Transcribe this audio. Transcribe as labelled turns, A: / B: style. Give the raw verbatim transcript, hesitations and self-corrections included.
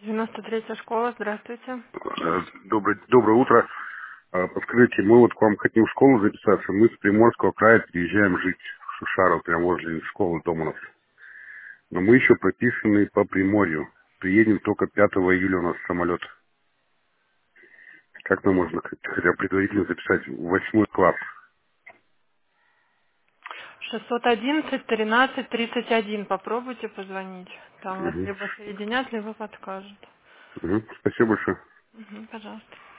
A: девяносто третья школа, здравствуйте.
B: Э, Доброе, доброе утро. Э, Подскажите, мы вот к вам хотим в школу записаться. Мы с Приморского края приезжаем жить в Шушаров, прямо возле школы Доманов. Но мы еще прописаны по Приморью. Приедем только пятого июля у нас самолет. Как нам можно хоть- хотя бы предварительно записать в восьмой класс?
A: шестьсот одиннадцать тринадцать тридцать один. Попробуйте позвонить. Там вас
B: Мгм.
A: либо соединят, либо подскажут.
B: Мгм. Спасибо большое.
A: Мгм, пожалуйста.